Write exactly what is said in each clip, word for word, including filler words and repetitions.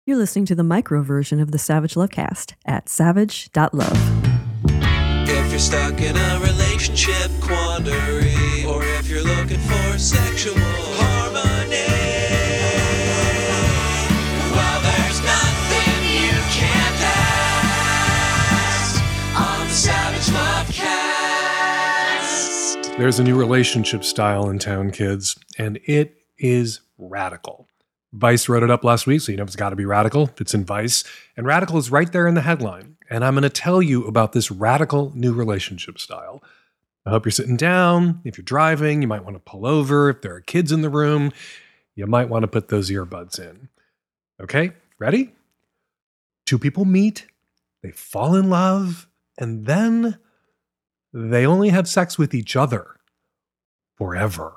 You're listening to the micro version of the Savage Lovecast at savage dot love. If you're stuck in a relationship quandary, or if you're looking for sexual harmony, well, there's nothing you can't ask on the Savage Lovecast. There's a new relationship style in town, kids, and it is radical. Vice wrote it up last week, so you know it's got to be radical. It's in Vice. And radical is right there in the headline. And I'm going to tell you about this radical new relationship style. I hope you're sitting down. If you're driving, you might want to pull over. If there are kids in the room, you might want to put those earbuds in. Okay, ready? Two people meet, they fall in love, and then they only have sex with each other forever.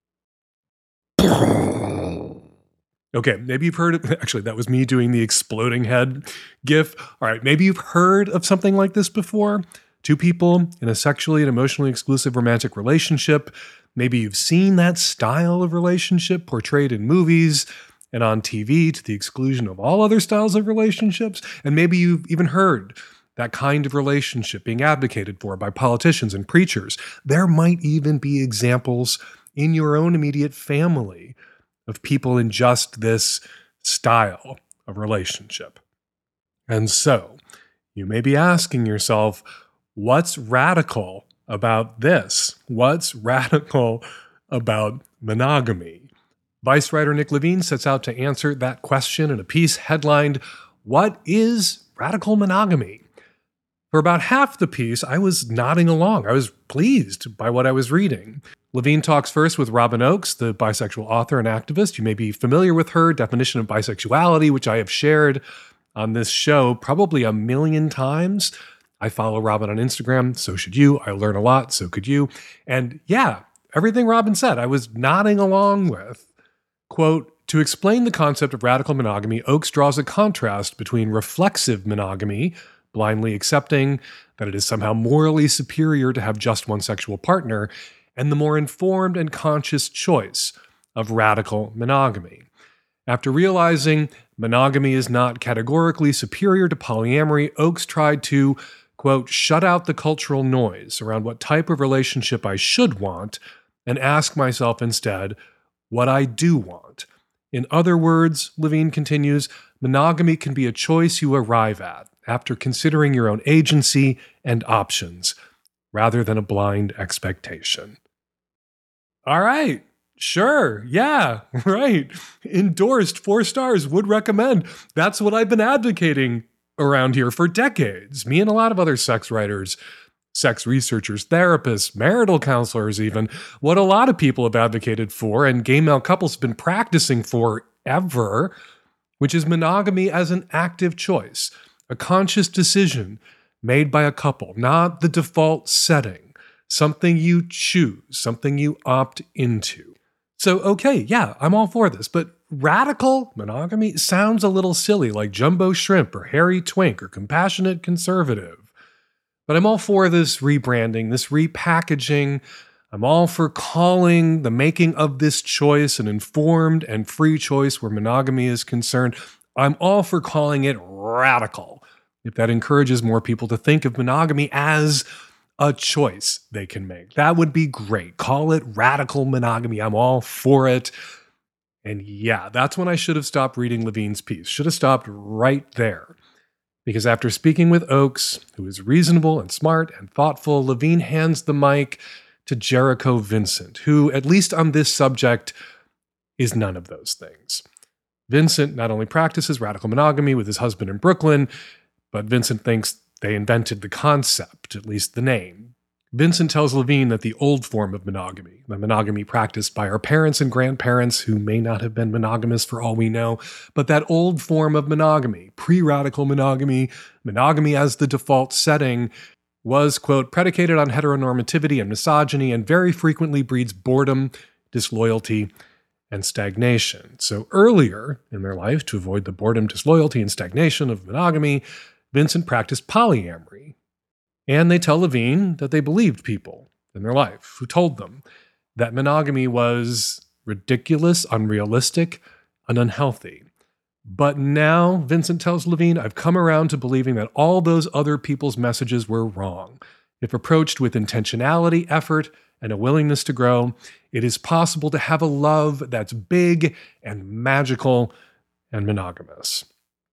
Okay, maybe you've heard of, actually, that was me doing the exploding head gif. All right, maybe you've heard of something like this before. Two people in a sexually and emotionally exclusive romantic relationship. Maybe you've seen that style of relationship portrayed in movies and on T V to the exclusion of all other styles of relationships. And maybe you've even heard that kind of relationship being advocated for by politicians and preachers. There might even be examples in your own immediate family of people in just this style of relationship. And so, you may be asking yourself, what's radical about this? What's radical about monogamy? Vice writer Nick Levine sets out to answer that question in a piece headlined, "What is Radical Monogamy?" For about half the piece, I was nodding along. I was pleased by what I was reading. Levine talks first with Robin Oakes, the bisexual author and activist. You may be familiar with her definition of bisexuality, which I have shared on this show probably a million times. I follow Robin on Instagram, so should you. I learn a lot, so could you. And yeah, everything Robin said, I was nodding along with. Quote, "To explain the concept of radical monogamy, Oakes draws a contrast between reflexive monogamy, blindly accepting that it is somehow morally superior to have just one sexual partner, and the more informed and conscious choice of radical monogamy. After realizing monogamy is not categorically superior to polyamory, Oakes tried to, quote, shut out the cultural noise around what type of relationship I should want and ask myself instead what I do want. In other words," Levine continues, "monogamy can be a choice you arrive at after considering your own agency and options, rather than a blind expectation." All right, sure, yeah, right. Endorsed, four stars, would recommend. That's what I've been advocating around here for decades. Me and a lot of other sex writers, sex researchers, therapists, marital counselors even, what a lot of people have advocated for and gay male couples have been practicing forever, which is monogamy as an active choice. A conscious decision made by a couple, not the default setting, something you choose, something you opt into. So, okay, yeah, I'm all for this, but radical monogamy sounds a little silly, like jumbo shrimp or hairy twink or compassionate conservative. But I'm all for this rebranding, this repackaging. I'm all for calling the making of this choice an informed and free choice where monogamy is concerned. I'm all for calling it radical, if that encourages more people to think of monogamy as a choice they can make. That would be great. Call it radical monogamy. I'm all for it. And yeah, that's when I should have stopped reading Levine's piece. Should have stopped right there. Because after speaking with Oakes, who is reasonable and smart and thoughtful, Levine hands the mic to Jericho Vincent, who, at least on this subject, is none of those things. Vincent not only practices radical monogamy with his husband in Brooklyn, but Vincent thinks they invented the concept, at least the name. Vincent tells Levine that the old form of monogamy, the monogamy practiced by our parents and grandparents who may not have been monogamous for all we know, but that old form of monogamy, pre-radical monogamy, monogamy as the default setting, was, quote, predicated on heteronormativity and misogyny and very frequently breeds boredom, disloyalty, and stagnation. So earlier in their life, to avoid the boredom, disloyalty, and stagnation of monogamy, Vincent practiced polyamory. And they tell Levine that they believed people in their life who told them that monogamy was ridiculous, unrealistic, and unhealthy. But now, Vincent tells Levine, I've come around to believing that all those other people's messages were wrong. If approached with intentionality, effort, and a willingness to grow, it is possible to have a love that's big and magical and monogamous.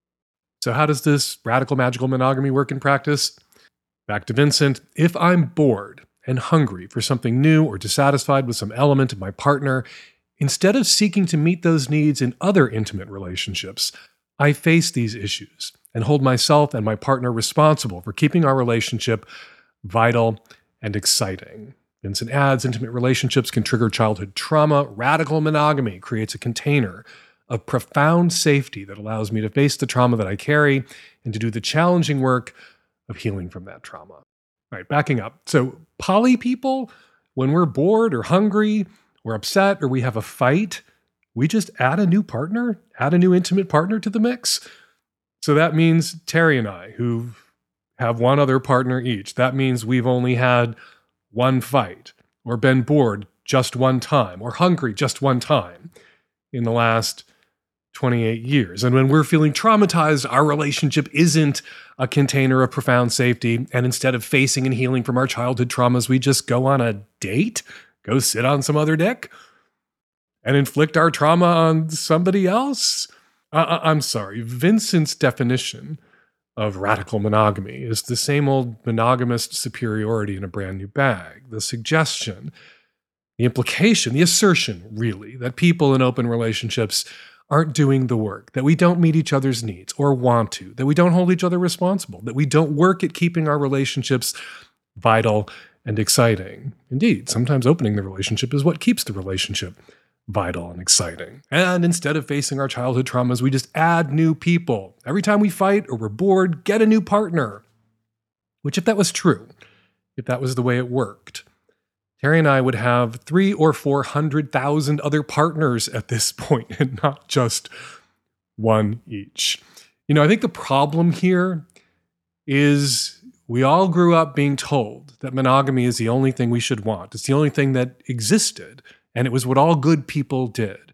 So how does this radical magical monogamy work in practice? Back to Vincent. If I'm bored and hungry for something new or dissatisfied with some element of my partner, instead of seeking to meet those needs in other intimate relationships, I face these issues and hold myself and my partner responsible for keeping our relationship vital and exciting. Vincent adds, intimate relationships can trigger childhood trauma. Radical monogamy creates a container of profound safety that allows me to face the trauma that I carry and to do the challenging work of healing from that trauma. All right, backing up. So poly people, when we're bored or hungry or upset or we have a fight, we just add a new partner, add a new intimate partner to the mix. So that means Terry and I, who have one other partner each, that means we've only had one fight or been bored just one time or hungry just one time in the last twenty-eight years. And when we're feeling traumatized, our relationship isn't a container of profound safety. And instead of facing and healing from our childhood traumas, we just go on a date, go sit on some other dick, and inflict our trauma on somebody else. Uh, I'm sorry. Vincent's definition of radical monogamy is the same old monogamist superiority in a brand new bag. The suggestion, the implication, the assertion, really, that people in open relationships aren't doing the work, that we don't meet each other's needs or want to, that we don't hold each other responsible, that we don't work at keeping our relationships vital and exciting. Indeed, sometimes opening the relationship is what keeps the relationship vital and exciting. And instead of facing our childhood traumas, we just add new people. Every time we fight or we're bored, get a new partner. Which, if that was true, if that was the way it worked, Terry and I would have three or four hundred thousand other partners at this point, and not just one each. You know, I think the problem here is we all grew up being told that monogamy is the only thing we should want. It's the only thing that existed, and it was what all good people did.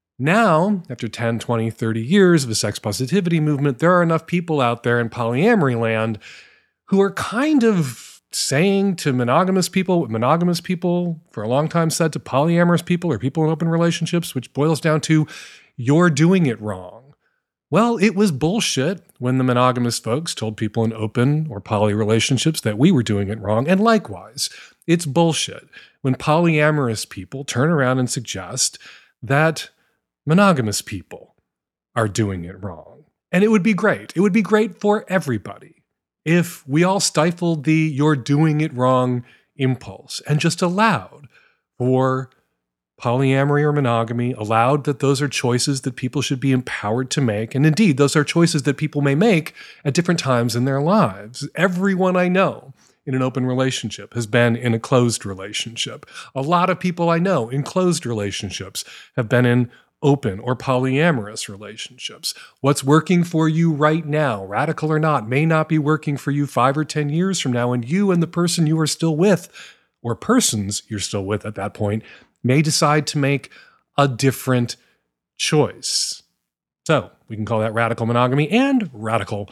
Now, after ten, twenty, thirty years of a sex positivity movement, there are enough people out there in polyamory land who are kind of saying to monogamous people what monogamous people for a long time said to polyamorous people or people in open relationships, which boils down to, you're doing it wrong. Well, it was bullshit when the monogamous folks told people in open or poly relationships that we were doing it wrong. And likewise, it's bullshit when polyamorous people turn around and suggest that monogamous people are doing it wrong. And it would be great. It would be great for everybody if we all stifled the you're doing it wrong impulse and just allowed for polyamory or monogamy, allowed that those are choices that people should be empowered to make. And indeed, those are choices that people may make at different times in their lives. Everyone I know in an open relationship has been in a closed relationship. A lot of people I know in closed relationships have been in open or polyamorous relationships. What's working for you right now, radical or not, may not be working for you five or ten years from now, and you and the person you are still with, or persons you're still with at that point, may decide to make a different choice. So we can call that radical monogamy and radical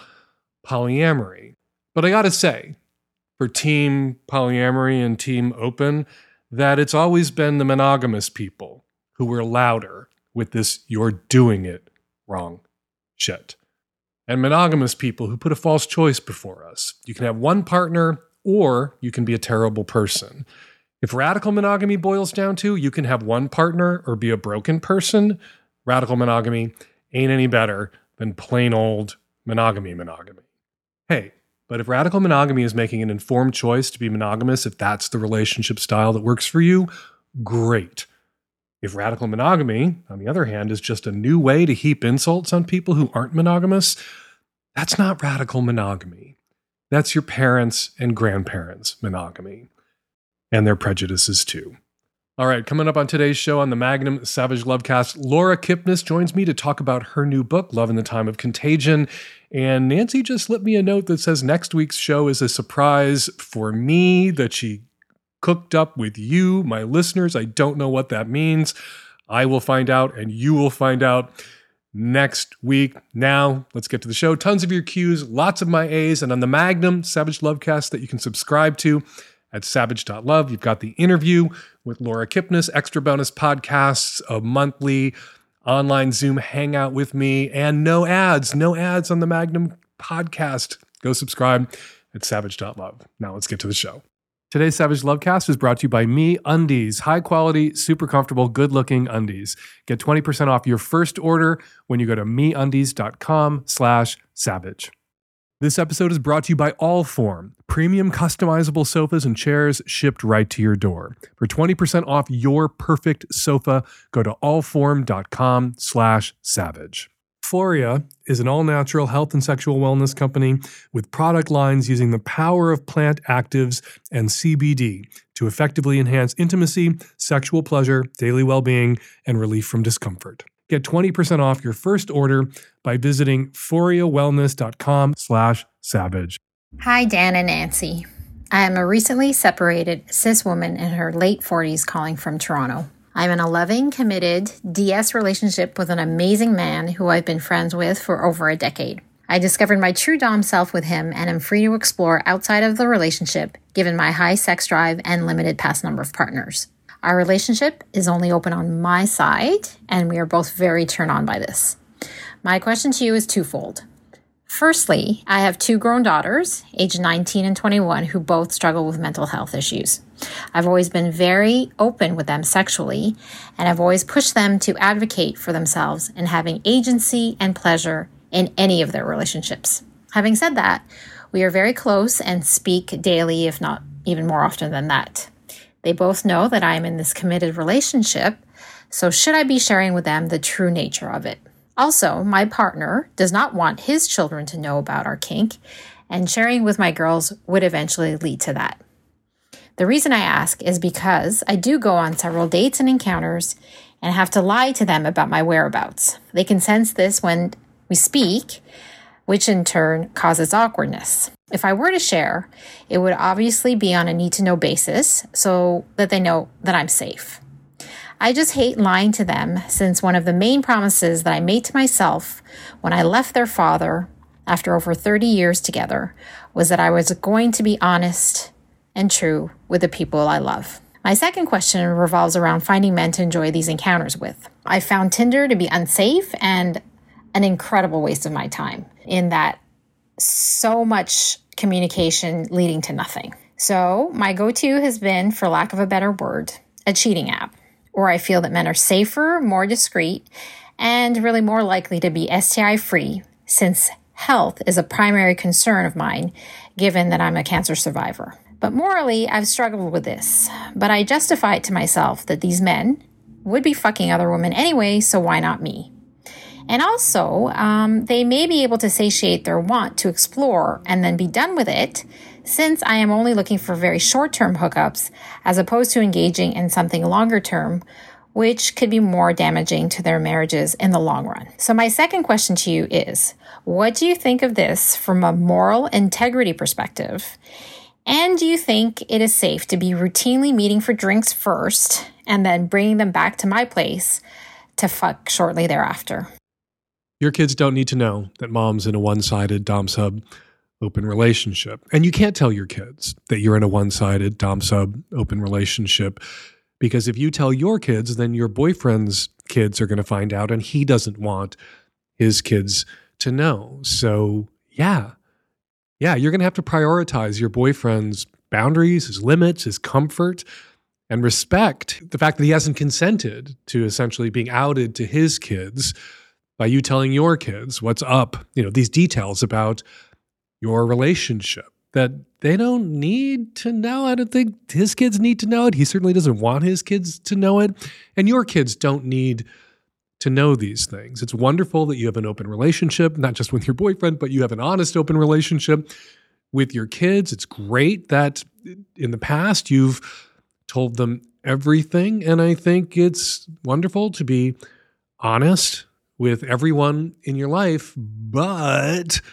polyamory. But I gotta say, for team polyamory and team open, that it's always been the monogamous people who were louder with this you're doing it wrong shit. And monogamous people who put a false choice before us. You can have one partner or you can be a terrible person. If radical monogamy boils down to you can have one partner or be a broken person, radical monogamy ain't any better than plain old monogamy monogamy. Hey, but if radical monogamy is making an informed choice to be monogamous, if that's the relationship style that works for you, great. If radical monogamy, on the other hand, is just a new way to heap insults on people who aren't monogamous, that's not radical monogamy. That's your parents' and grandparents' monogamy. And their prejudices too. All right, coming up on today's show on the Magnum Savage Lovecast, Laura Kipnis joins me to talk about her new book, Love in the Time of Contagion. And Nancy just slipped me a note that says next week's show is a surprise for me that she cooked up with you, my listeners. I don't know what that means. I will find out and you will find out next week. Now, let's get to the show. Tons of your Q's, lots of my A's, and on the Magnum Savage Lovecast that you can subscribe to at savage dot love. You've got the interview with Laura Kipnis, extra bonus podcasts, a monthly online Zoom hangout with me, and no ads, no ads on the Magnum podcast. Go subscribe at savage dot love. Now let's get to the show. Today's Savage Lovecast is brought to you by Me Undies. High quality, super comfortable, good looking undies. Get twenty percent off your first order when you go to meundies.com slash savage. This episode is brought to you by Allform. Premium customizable sofas and chairs shipped right to your door. For twenty percent off your perfect sofa, go to allform.com slash savage. Foria is an all-natural health and sexual wellness company with product lines using the power of plant actives and C B D to effectively enhance intimacy, sexual pleasure, daily well-being, and relief from discomfort. Get twenty percent off your first order by visiting foriawellness.com slash savage. Hi, Dan and Nancy. I am a recently separated cis woman in her late forties calling from Toronto. I'm in a loving, committed D S relationship with an amazing man who I've been friends with for over a decade. I discovered my true dom self with him and am free to explore outside of the relationship given my high sex drive and limited past number of partners. Our relationship is only open on my side, and we are both very turned on by this. My question to you is twofold. Firstly, I have two grown daughters, aged nineteen and twenty-one, who both struggle with mental health issues. I've always been very open with them sexually, and I've always pushed them to advocate for themselves and having agency and pleasure in any of their relationships. Having said that, we are very close and speak daily, if not even more often than that. They both know that I am in this committed relationship, so should I be sharing with them the true nature of it? Also, my partner does not want his children to know about our kink, and sharing with my girls would eventually lead to that. The reason I ask is because I do go on several dates and encounters and have to lie to them about my whereabouts. They can sense this when we speak, which in turn causes awkwardness. If I were to share, it would obviously be on a need-to-know basis so that they know that I'm safe. I just hate lying to them since one of the main promises that I made to myself when I left their father after over thirty years together was that I was going to be honest and true with the people I love. My second question revolves around finding men to enjoy these encounters with. I found Tinder to be unsafe and an incredible waste of my time in that so much communication leading to nothing. So my go-to has been, for lack of a better word, a cheating app, where I feel that men are safer, more discreet, and really more likely to be S T I-free, since health is a primary concern of mine, given that I'm a cancer survivor. But morally, I've struggled with this, but I justify it to myself that these men would be fucking other women anyway, so why not me? And also, um, they may be able to satiate their want to explore and then be done with it, since I am only looking for very short-term hookups as opposed to engaging in something longer-term, which could be more damaging to their marriages in the long run. So my second question to you is, what do you think of this from a moral integrity perspective? And do you think it is safe to be routinely meeting for drinks first and then bringing them back to my place to fuck shortly thereafter? Your kids don't need to know that mom's in a one-sided dom-sub open relationship. And you can't tell your kids that you're in a one-sided dom-sub open relationship, because if you tell your kids, then your boyfriend's kids are going to find out, and he doesn't want his kids to know. So yeah, yeah, you're going to have to prioritize your boyfriend's boundaries, his limits, his comfort, and respect the fact that he hasn't consented to essentially being outed to his kids by you telling your kids what's up, you know, these details about your relationship that they don't need to know. I don't think his kids need to know it. He certainly doesn't want his kids to know it. And your kids don't need to know these things. It's wonderful that you have an open relationship, not just with your boyfriend, but you have an honest, open relationship with your kids. It's great that in the past you've told them everything. And I think it's wonderful to be honest with everyone in your life, but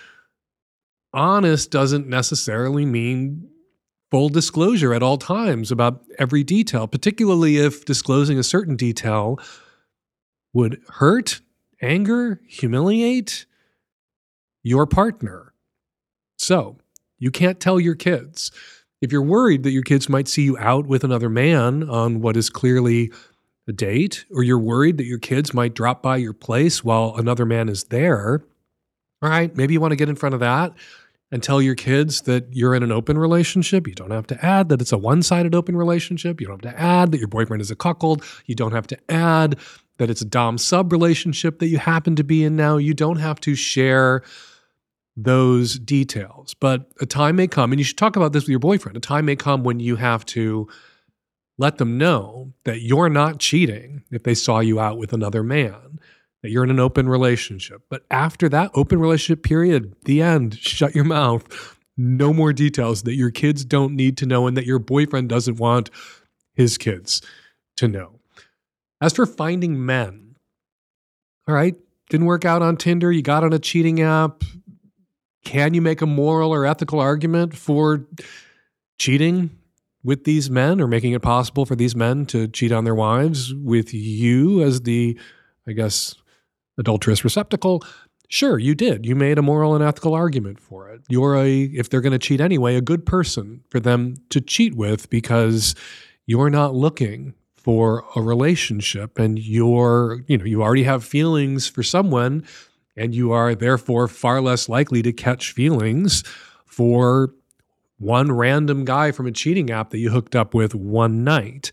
honest doesn't necessarily mean full disclosure at all times about every detail, particularly if disclosing a certain detail would hurt anger, humiliate your partner. So you can't tell your kids. If you're worried that your kids might see you out with another man on what is clearly a date, or you're worried that your kids might drop by your place while another man is there, all right, maybe you want to get in front of that and tell your kids that you're in an open relationship. You don't have to add that it's a one-sided open relationship. You don't have to add that your boyfriend is a cuckold. You don't have to add that it's a dom-sub relationship that you happen to be in now. You don't have to share those details. But a time may come, and you should talk about this with your boyfriend, a time may come when you have to let them know that you're not cheating if they saw you out with another man, that you're in an open relationship. But after that open relationship period, the end, shut your mouth. No more details that your kids don't need to know and that your boyfriend doesn't want his kids to know. As for finding men, all right, didn't work out on Tinder, you got on a cheating app. Can you make a moral or ethical argument for cheating with these men, or making it possible for these men to cheat on their wives with you as the, I guess, adulterous receptacle? Sure, you did. You made a moral and ethical argument for it. You're a, if they're going to cheat anyway, a good person for them to cheat with, because you're not looking for a relationship, and you're, you know, you already have feelings for someone, and you are therefore far less likely to catch feelings for one random guy from a cheating app that you hooked up with one night.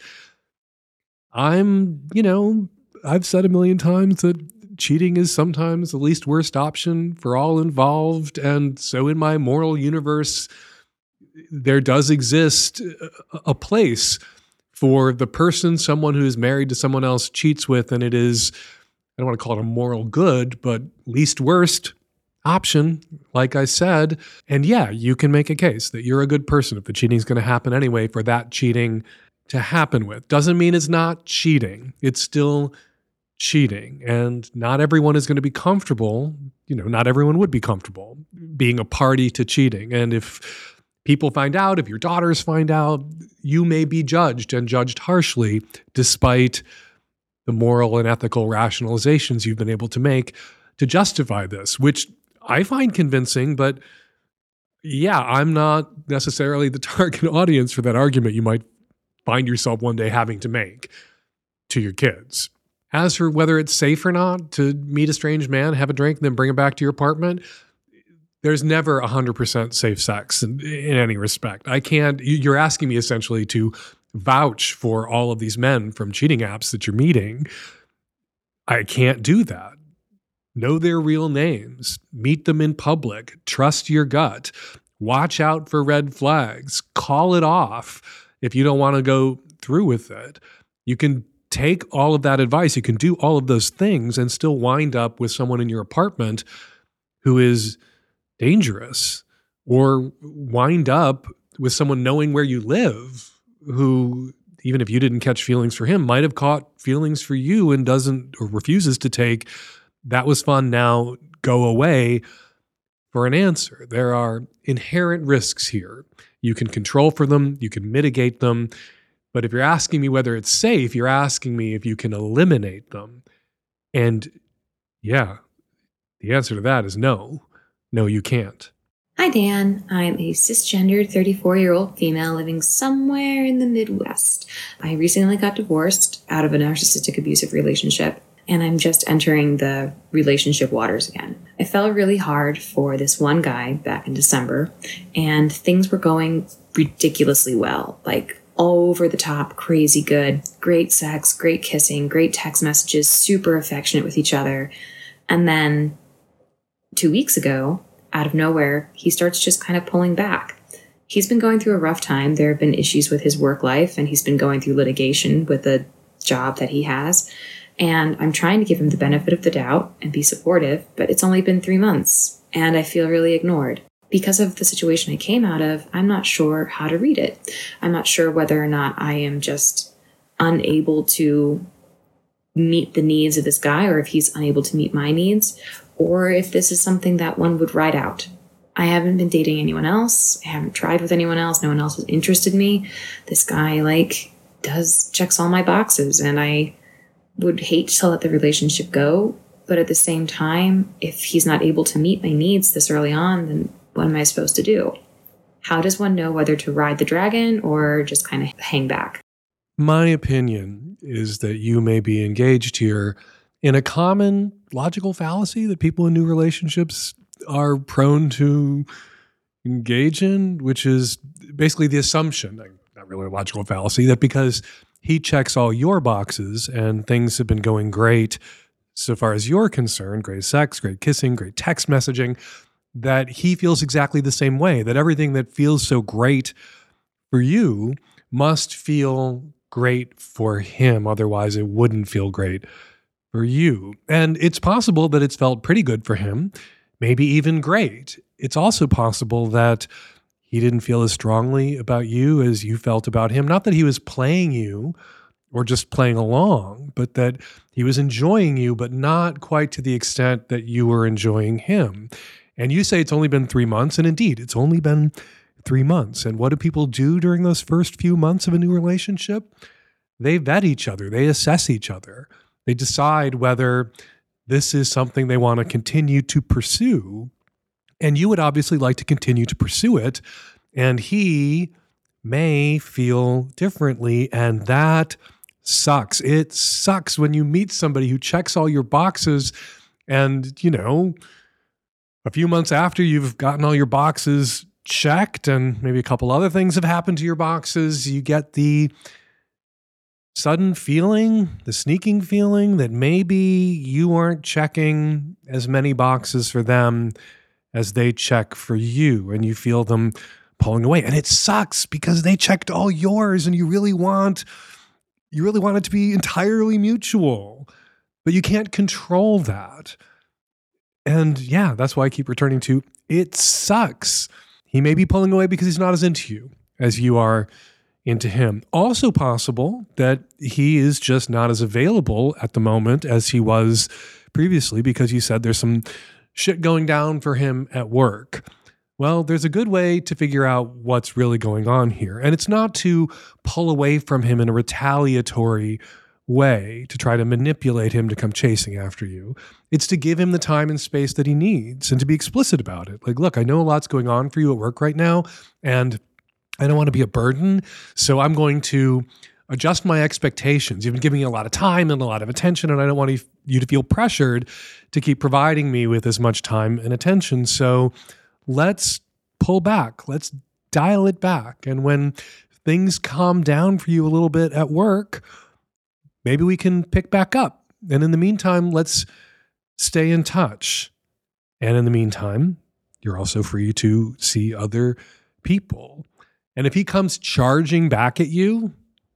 I'm, you know, I've said a million times that cheating is sometimes the least worst option for all involved. And so in my moral universe, there does exist a place for the person, someone who is married to someone else, cheats with, and it is, I don't want to call it a moral good, but least worst option, like I said. And yeah, you can make a case that you're a good person if the cheating is going to happen anyway, for that cheating to happen with. Doesn't mean it's not cheating. It's still cheating. And not everyone is going to be comfortable, you know, not everyone would be comfortable being a party to cheating. And if people find out, if your daughters find out, you may be judged, and judged harshly, despite the moral and ethical rationalizations you've been able to make to justify this, which I find convincing. But yeah, I'm not necessarily the target audience for that argument you might find yourself one day having to make to your kids. As for whether it's safe or not to meet a strange man, have a drink, and then bring him back to your apartment, there's never one hundred percent safe sex in, in any respect. I can't, you're asking me essentially to vouch for all of these men from cheating apps that you're meeting. I can't do that. Know their real names, meet them in public, trust your gut, watch out for red flags, call it off if you don't want to go through with it. You can take all of that advice, you can do all of those things and still wind up with someone in your apartment who is dangerous, or wind up with someone knowing where you live who, even if you didn't catch feelings for him, might have caught feelings for you and doesn't, or refuses to take "that was fun, now go away" for an answer. There are inherent risks here. You can control for them, you can mitigate them, but if you're asking me whether it's safe, you're asking me if you can eliminate them. And yeah, the answer to that is no. No, you can't. Hi, Dan. I'm a cisgendered thirty-four-year-old female living somewhere in the Midwest. I recently got divorced out of a narcissistic abusive relationship, and I'm just entering the relationship waters again. I fell really hard for this one guy back in December, and things were going ridiculously well, like all over the top, crazy good, great sex, great kissing, great text messages, super affectionate with each other. And then two weeks ago, out of nowhere, he starts just kind of pulling back. He's been going through a rough time. There have been issues with his work life, and he's been going through litigation with a job that he has. And I'm trying to give him the benefit of the doubt and be supportive, but it's only been three months, and I feel really ignored. Because of the situation I came out of, I'm not sure how to read it. I'm not sure whether or not I am just unable to meet the needs of this guy, or if he's unable to meet my needs, or if this is something that one would ride out. I haven't been dating anyone else. I haven't tried with anyone else. No one else has interested me. This guy, like, does checks all my boxes, and I would hate to let the relationship go, But at the same time, if he's not able to meet my needs this early on, then what am I supposed to do? How does one know whether to ride the dragon or just kind of hang back? My opinion is that you may be engaged here in a common logical fallacy that people in new relationships are prone to engage in, which is basically the assumption, not really a logical fallacy, that because he checks all your boxes and things have been going great so far as you're concerned, great sex, great kissing, great text messaging, that he feels exactly the same way, that everything that feels so great for you must feel great for him. Otherwise, it wouldn't feel great for you. And it's possible that it's felt pretty good for him, maybe even great. It's also possible that he didn't feel as strongly about you as you felt about him. Not that he was playing you or just playing along, but that he was enjoying you, but not quite to the extent that you were enjoying him. And you say it's only been three months, and indeed, it's only been three months. And what do people do during those first few months of a new relationship? They vet each other. They assess each other. They decide whether this is something they want to continue to pursue. And you would obviously like to continue to pursue it. And he may feel differently, and that sucks. It sucks when you meet somebody who checks all your boxes and, you know, a few months after you've gotten all your boxes checked and maybe a couple other things have happened to your boxes, you get the sudden feeling, the sneaking feeling that maybe you aren't checking as many boxes for them as they check for you, and you feel them pulling away. And it sucks because they checked all yours, and you really want You really want it to be entirely mutual, but you can't control that. And yeah, that's why I keep returning to, it sucks. He may be pulling away because he's not as into you as you are into him. Also possible that he is just not as available at the moment as he was previously because you said there's some shit going down for him at work. Well, there's a good way to figure out what's really going on here. And it's not to pull away from him in a retaliatory way to try to manipulate him to come chasing after you. It's to give him the time and space that he needs and to be explicit about it. Like, look, I know a lot's going on for you at work right now, and I don't want to be a burden, so I'm going to adjust my expectations. You've been giving me a lot of time and a lot of attention, and I don't want you to feel pressured to keep providing me with as much time and attention. So let's pull back. Let's dial it back. And when things calm down for you a little bit at work, maybe we can pick back up. And in the meantime, let's stay in touch. And in the meantime, you're also free to see other people. And if he comes charging back at you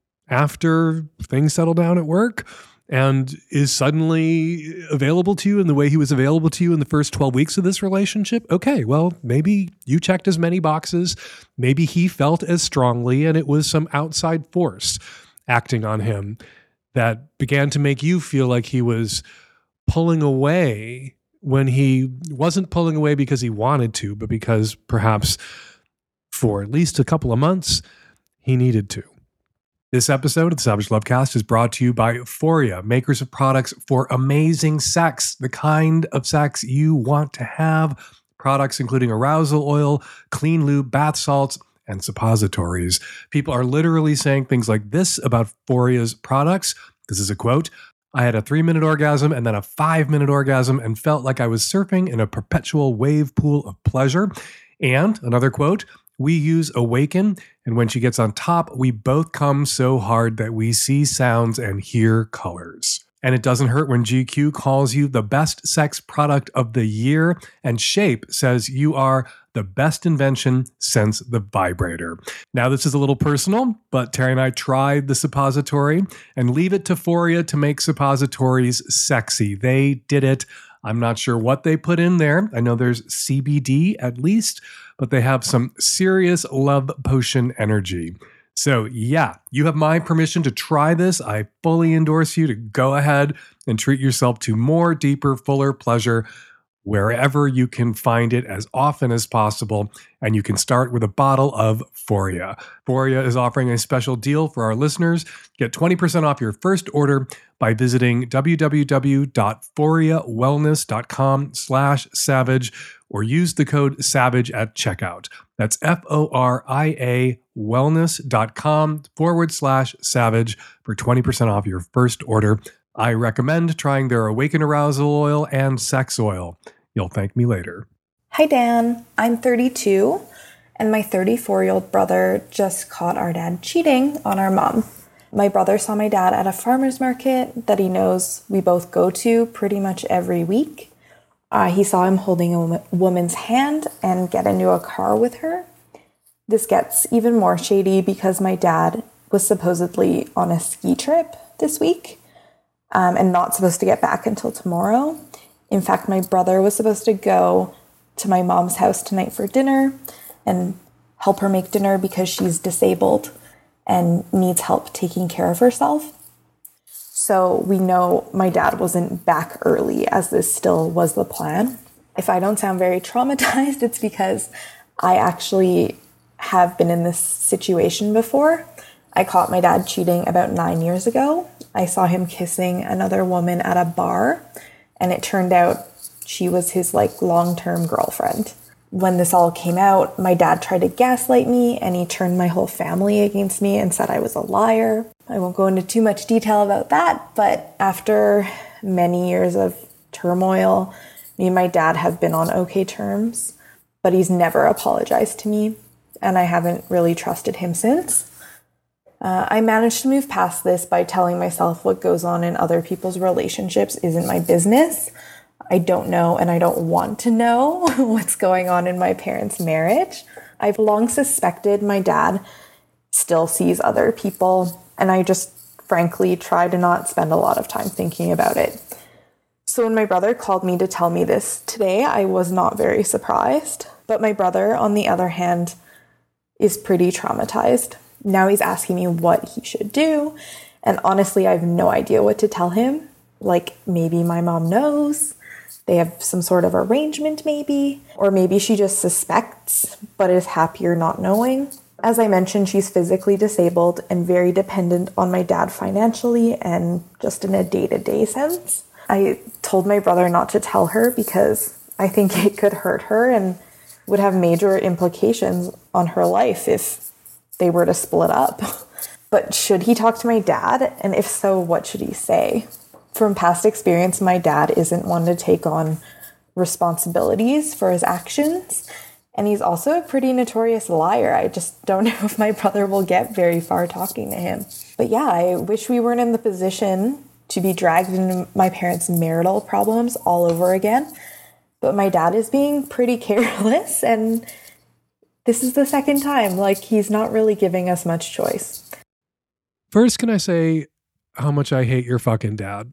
after things settle down at work and is suddenly available to you in the way he was available to you in the first twelve weeks of this relationship, okay, well, maybe you checked as many boxes. Maybe he felt as strongly, and it was some outside force acting on him that began to make you feel like he was pulling away when he wasn't pulling away because he wanted to, but because perhaps for at least a couple of months, he needed to. This episode of the Savage Lovecast is brought to you by Euphoria, makers of products for amazing sex, the kind of sex you want to have. Products including arousal oil, clean lube, bath salts, and suppositories. People are literally saying things like this about Euphoria's products. This is a quote. I had a three-minute orgasm and then a five-minute orgasm and felt like I was surfing in a perpetual wave pool of pleasure. And another quote, we use Awaken, and when she gets on top, we both come so hard that we see sounds and hear colors. And it doesn't hurt when G Q calls you the best sex product of the year, and Shape says you are the best invention since the vibrator. Now, this is a little personal, but Terry and I tried the suppository, and leave it to Euphoria to make suppositories sexy. They did it. I'm not sure what they put in there. I know there's C B D at least, but they have some serious love potion energy. So yeah, you have my permission to try this. I fully endorse you to go ahead and treat yourself to more, deeper, fuller pleasure wherever you can find it as often as possible. And you can start with a bottle of Foria. Foria is offering a special deal for our listeners. Get twenty percent off your first order by visiting www.foriawellness.com slash savage or use the code SAVAGE at checkout. That's F-O-R-I-A wellness.com forward slash savage for twenty percent off your first order. I recommend trying their Awaken Arousal Oil and Sex Oil. You'll thank me later. Hi, Dan. I'm thirty-two, and my thirty-four-year-old brother just caught our dad cheating on our mom. My brother saw my dad at a farmer's market that he knows we both go to pretty much every week. Uh, he saw him holding a wo- woman's hand and get into a car with her. This gets even more shady because my dad was supposedly on a ski trip this week um, and not supposed to get back until tomorrow. In fact, my brother was supposed to go to my mom's house tonight for dinner and help her make dinner because she's disabled and needs help taking care of herself. So we know my dad wasn't back early, as this still was the plan. If I don't sound very traumatized, it's because I actually have been in this situation before. I caught my dad cheating about nine years ago. I saw him kissing another woman at a bar, and it turned out she was his like long-term girlfriend. When this all came out, my dad tried to gaslight me, and he turned my whole family against me and said I was a liar. I won't go into too much detail about that, but after many years of turmoil, me and my dad have been on okay terms, but he's never apologized to me, and I haven't really trusted him since. Uh, I managed to move past this by telling myself what goes on in other people's relationships isn't my business. I don't know, and I don't want to know what's going on in my parents' marriage. I've long suspected my dad still sees other people, and I just frankly try to not spend a lot of time thinking about it. So when my brother called me to tell me this today, I was not very surprised. But my brother, on the other hand, is pretty traumatized. Now he's asking me what he should do, and honestly, I have no idea what to tell him. Like, maybe my mom knows. They have some sort of arrangement, maybe. Or maybe she just suspects, but is happier not knowing. As I mentioned, she's physically disabled and very dependent on my dad financially and just in a day-to-day sense. I told my brother not to tell her because I think it could hurt her and would have major implications on her life if they were to split up. But should he talk to my dad? And if so, what should he say? From past experience, my dad isn't one to take on responsibilities for his actions. And he's also a pretty notorious liar. I just don't know if my brother will get very far talking to him. But yeah, I wish we weren't in the position to be dragged into my parents' marital problems all over again. But my dad is being pretty careless, and this is the second time. Like, he's not really giving us much choice. First, can I say how much I hate your fucking dad?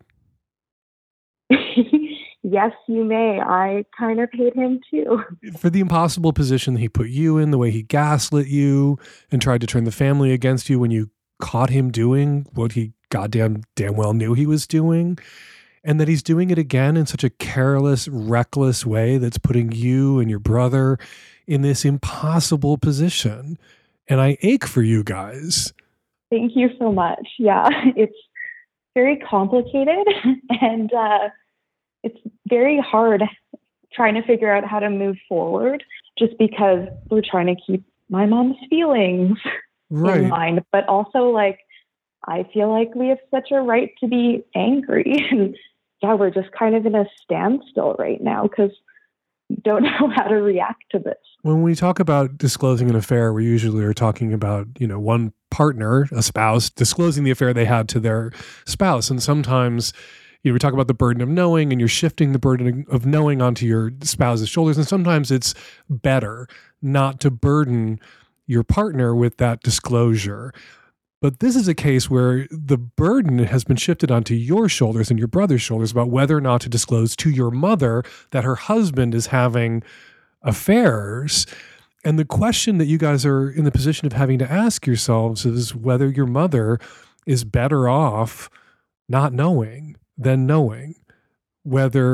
Yes, you may. I kind of hate him too. For the impossible position that he put you in, the way he gaslit you and tried to turn the family against you when you caught him doing what he goddamn damn well knew he was doing, and that he's doing it again in such a careless, reckless way that's putting you and your brother in this impossible position. And I ache for you guys. Thank you so much. Yeah, it's very complicated, and uh, it's very hard trying to figure out how to move forward just because we're trying to keep my mom's feelings right in mind. But also, like, I feel like we have such a right to be angry. And yeah, we're just kind of in a standstill right now because we don't know how to react to this. When we talk about disclosing an affair, we usually are talking about, you know, one partner, a spouse, disclosing the affair they had to their spouse. And sometimes, you know, we talk about the burden of knowing, and you're shifting the burden of knowing onto your spouse's shoulders. And sometimes it's better not to burden your partner with that disclosure. But this is a case where the burden has been shifted onto your shoulders and your brother's shoulders about whether or not to disclose to your mother that her husband is having affairs. And the question that you guys are in the position of having to ask yourselves is whether your mother is better off not knowing than knowing, whether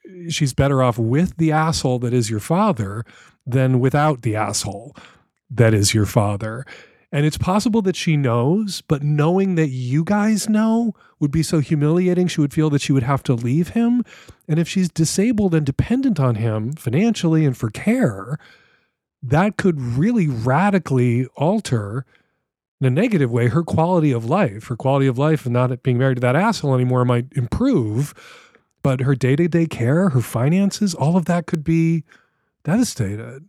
she's better off with the asshole that is your father than without the asshole that is your father. And it's possible that she knows, but knowing that you guys know would be so humiliating, she would feel that she would have to leave him. And if she's disabled and dependent on him financially and for care, that could really radically alter, in a negative way, her quality of life. Her quality of life and not being married to that asshole anymore might improve, but her day-to-day care, her finances, all of that could be devastated.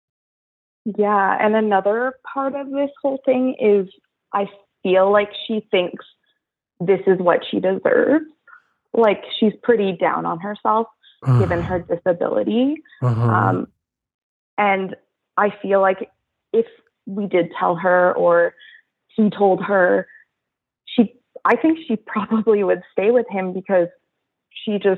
Yeah, and another part of this whole thing is I feel like she thinks this is what she deserves. Like she's pretty down on herself given her disability. Uh-huh. Um, and I feel like if we did tell her or he told her, she, I think she probably would stay with him because she just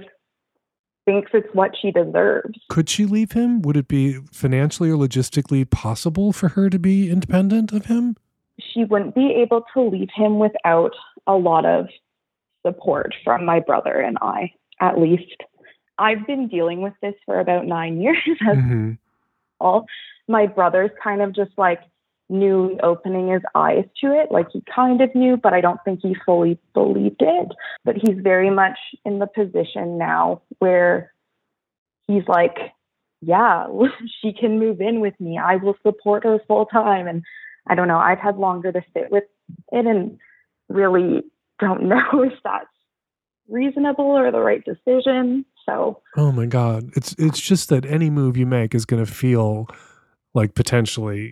thinks it's what she deserves. Could she leave him? Would it be financially or logistically possible for her to be independent of him? She wouldn't be able to leave him without a lot of support from my brother and I, at least. I've been dealing with this for about nine years. That's Mm-hmm. all. My brother's kind of just like new opening his eyes to it. Like he kind of knew, but I don't think he fully believed it. But he's very much in the position now where he's like, yeah, she can move in with me. I will support her full time. And I don't know, I've had longer to sit with it and really don't know if that's reasonable or the right decision. So, oh my God. It's, it's just that any move you make is going to feel like potentially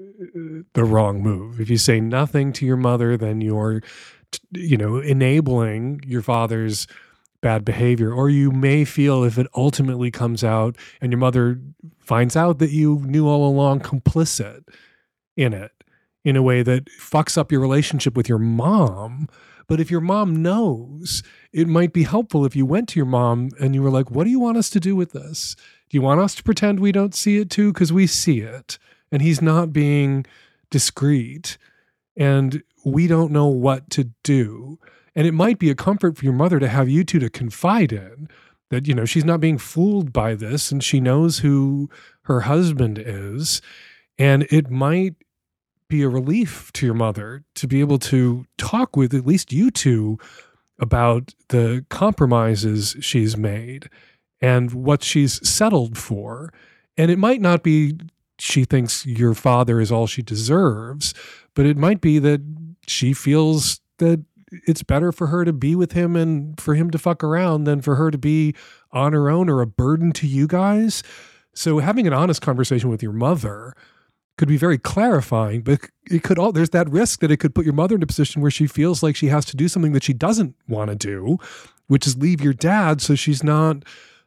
the wrong move. If you say nothing to your mother, then you're, you know, enabling your father's bad behavior. Or you may feel if it ultimately comes out and your mother finds out that you knew all along, complicit in it in a way that fucks up your relationship with your mom. But if your mom knows, it might be helpful if you went to your mom and you were like, what do you want us to do with this? Do you want us to pretend we don't see it too? Because we see it. And he's not being discreet. And we don't know what to do. And it might be a comfort for your mother to have you two to confide in. That, you know, she's not being fooled by this and she knows who her husband is. And it might be a relief to your mother to be able to talk with at least you two about the compromises she's made and what she's settled for. And it might not be she thinks your father is all she deserves, but it might be that she feels that it's better for her to be with him and for him to fuck around than for her to be on her own or a burden to you guys. So having an honest conversation with your mother could be very clarifying, but it could all, there's that risk that it could put your mother in a position where she feels like she has to do something that she doesn't want to do, which is leave your dad. So she's not,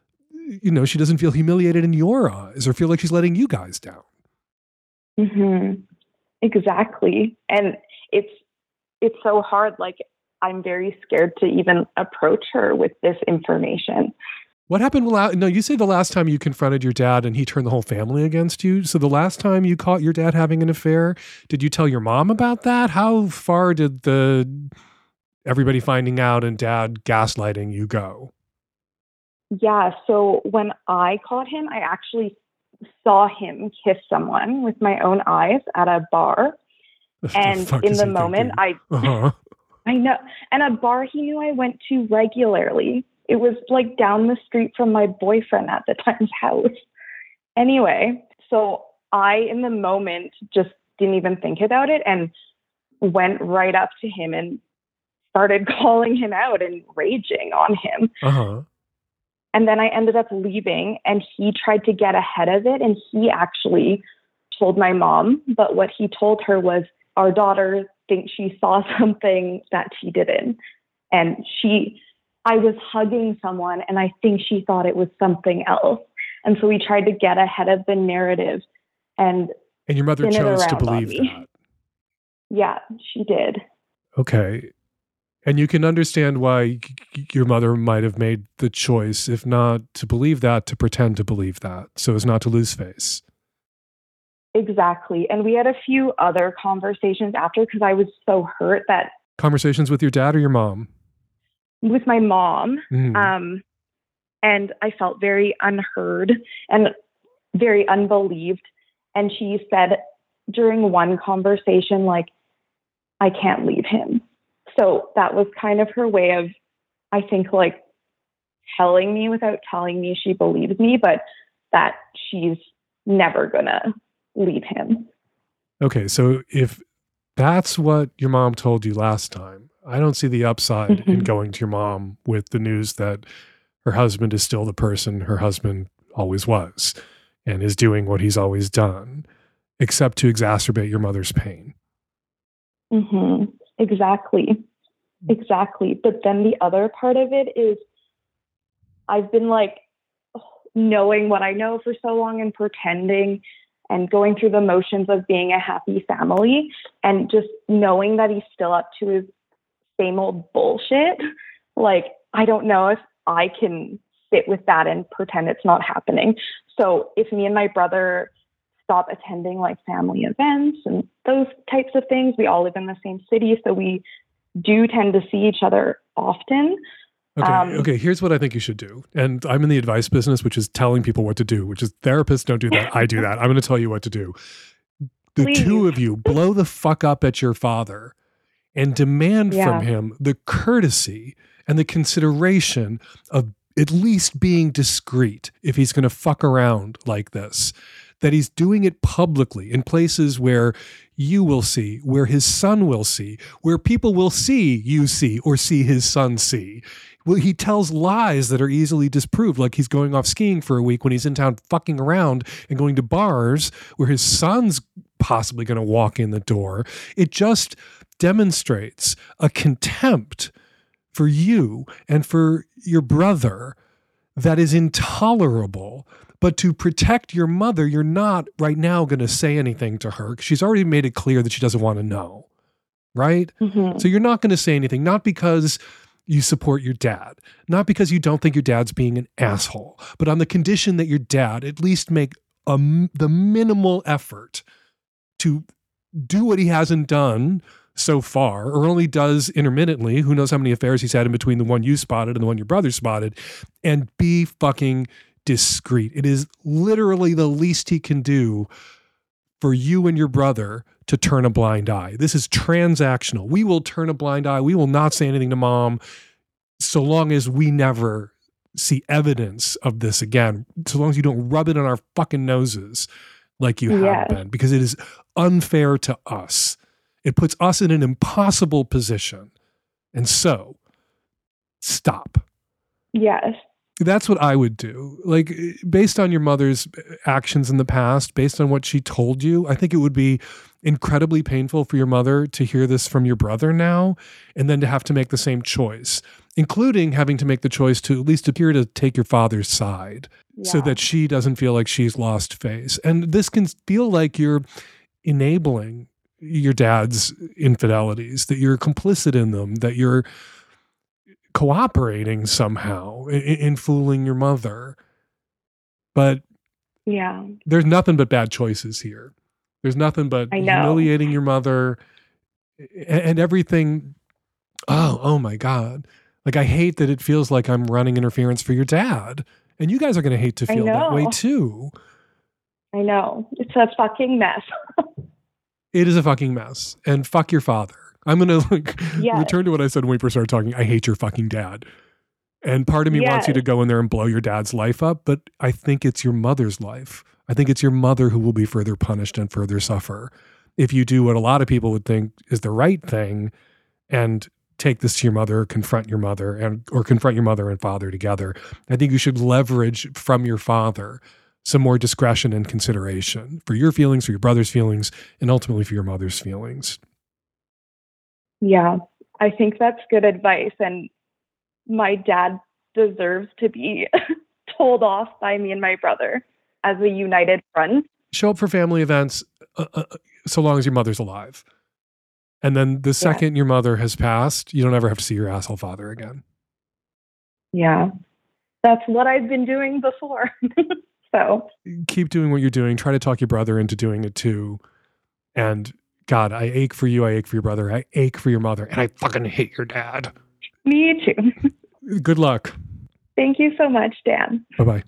you know, she doesn't feel humiliated in your eyes or feel like she's letting you guys down. Mm-hmm. Exactly. And it's, it's so hard. Like I'm very scared to even approach her with this information. What happened? No, you say the last time you confronted your dad and he turned the whole family against you. So the last time you caught your dad having an affair, did you tell your mom about that? How far did the everybody finding out and dad gaslighting you go? Yeah. So when I caught him, I actually saw him kiss someone with my own eyes at a bar. And the in the moment, thinking? I, uh-huh. I know, and a bar he knew I went to regularly. It was like down the street from my boyfriend at the time's house. Anyway, so I, in the moment, just didn't even think about it and went right up to him and started calling him out and raging on him. Uh-huh. And then I ended up leaving and he tried to get ahead of it. And he actually told my mom, but what he told her was, our daughter thinks she saw something that she didn't. And she... I was hugging someone and I think she thought it was something else. And so we tried to get ahead of the narrative and And your mother chose to believe me. that. Yeah, she did. Okay. And you can understand why your mother might have made the choice, if not to believe that, to pretend to believe that, so as not to lose face. Exactly. And we had a few other conversations after because I was so hurt that... Conversations with your dad or your mom? With my mom. Mm. Um, And I felt very unheard and very unbelieved. And she said during one conversation, like, I can't leave him. So that was kind of her way of, I think, like, telling me without telling me she believes me, but that she's never gonna leave him. Okay, so if that's what your mom told you last time, I don't see the upside Mm-hmm. in going to your mom with the news that her husband is still the person her husband always was and is doing what he's always done, except to exacerbate your mother's pain. Mm-hmm. Exactly. Exactly. But then the other part of it is I've been like knowing what I know for so long and pretending and going through the motions of being a happy family and just knowing that he's still up to his same old bullshit. Like, I don't know if I can sit with that and pretend it's not happening. So if me and my brother stop attending like family events and those types of things, we all live in the same city, so we do tend to see each other often. Okay, Um, okay, here's what I think you should do. And I'm in the advice business, which is telling people what to do, which is therapists don't do that. I do that. I'm going to tell you what to do. The Please. two of you blow the fuck up at your father and demand Yeah. from him the courtesy and the consideration of at least being discreet if he's going to fuck around like this. That he's doing it publicly in places where you will see, where his son will see, where people will see you see or see his son see. Well, he tells lies that are easily disproved, like he's going off skiing for a week when he's in town fucking around and going to bars where his son's possibly going to walk in the door. It just demonstrates a contempt for you and for your brother that is intolerable. But to protect your mother, you're not right now going to say anything to her because she's already made it clear that she doesn't want to know, right? Mm-hmm. So you're not going to say anything, not because you support your dad, not because you don't think your dad's being an asshole, but on the condition that your dad at least make a, the minimal effort to do what he hasn't done so far, or only does intermittently. Who knows how many affairs he's had in between the one you spotted and the one your brother spotted, and be fucking discreet. It is literally the least he can do for you and your brother to turn a blind eye. This is transactional. We will turn a blind eye. We will not say anything to mom so long as we never see evidence of this again, so long as you don't rub it on our fucking noses like you Yes. have been, because it is unfair to us. It puts us in an impossible position. And so, stop. Yes. That's what I would do. Like, based on your mother's actions in the past, based on what she told you, I think it would be incredibly painful for your mother to hear this from your brother now, and then to have to make the same choice, including having to make the choice to at least appear to take your father's side so Yeah. that she doesn't feel like she's lost face. And this can feel like you're enabling your dad's infidelities, that you're complicit in them, that you're cooperating somehow in, in fooling your mother. But Yeah. there's nothing but bad choices here. There's nothing but I know. humiliating your mother and, and everything. Oh, oh my God. Like, I hate that it feels like I'm running interference for your dad. And you guys are going to hate to I feel that way know. too. I know. It's a fucking mess. It is a fucking mess. And fuck your father. I'm going to like Yes. return to what I said when we first started talking. I hate your fucking dad. And part of me wants you Yes. to go in there and blow your dad's life up, but I think it's your mother's life. I think it's your mother who will be further punished and further suffer if you do what a lot of people would think is the right thing and take this to your mother, confront your mother, and or confront your mother and father together. I think you should leverage from your father some more discretion and consideration for your feelings, for your brother's feelings, and ultimately for your mother's feelings. Yeah. I think that's good advice. And my dad deserves to be told off by me and my brother as a united front. Show up for family events uh, uh, so long as your mother's alive. And then the second your mother has passed, you don't ever have to see your asshole father again. Yeah. That's what I've been doing before. So Keep doing what you're doing. Try to talk your brother into doing it too. And God, I ache for you. I ache for your brother. I ache for your mother. And I fucking hate your dad. me too. Good luck. Thank you so much, Dan. Bye-bye.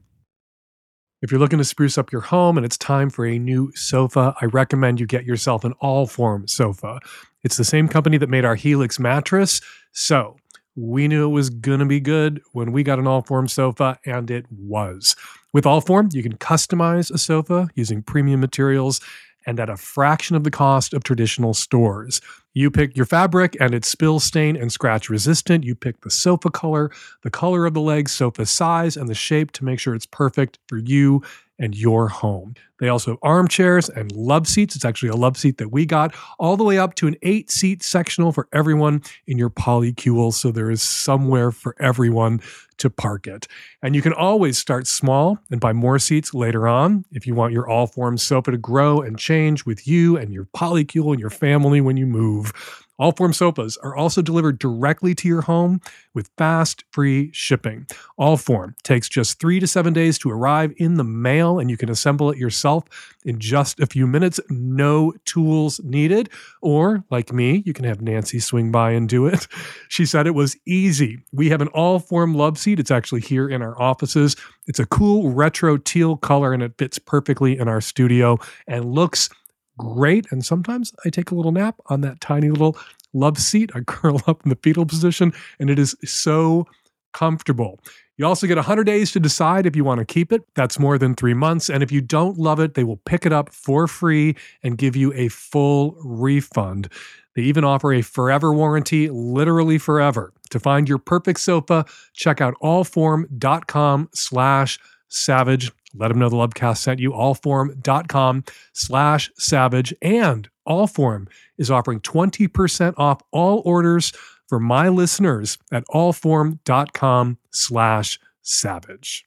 If you're looking to spruce up your home and it's time for a new sofa, I recommend you get yourself an Allform sofa. It's the same company that made our Helix mattress, so we knew it was going to be good when we got an Allform sofa, and it was. With Allform, you can customize a sofa using premium materials and at a fraction of the cost of traditional stores. You pick your fabric, and it's spill, stain, and scratch resistant. You pick the sofa color, the color of the legs, sofa size, and the shape to make sure it's perfect for you and your home. They also have armchairs and love seats. It's actually a love seat that we got, all the way up to an eight-seat sectional for everyone in your polycule, so there is somewhere for everyone to park it. And you can always start small and buy more seats later on if you want your Allform sofa to grow and change with you and your polycule and your family when you move. Allform sofas are also delivered directly to your home with fast, free shipping. Allform takes just three to seven days to arrive in the mail, and you can assemble it yourself in just a few minutes. No tools needed. Or, like me, you can have Nancy swing by and do it. She said it was easy. We have an Allform love seat. It's actually here in our offices. It's a cool retro teal color, and it fits perfectly in our studio and looks great. And sometimes I take a little nap on that tiny little love seat. I curl up in the fetal position, and it is so comfortable. You also get one hundred days to decide if you want to keep it. That's more than three months. And if you don't love it, they will pick it up for free and give you a full refund. They even offer a forever warranty, literally forever. To find your perfect sofa, check out allform.com slash savage. Let them know the Lovecast sent you. Allform.com slash savage. And Allform is offering twenty percent off all orders for my listeners at allform.com slash savage.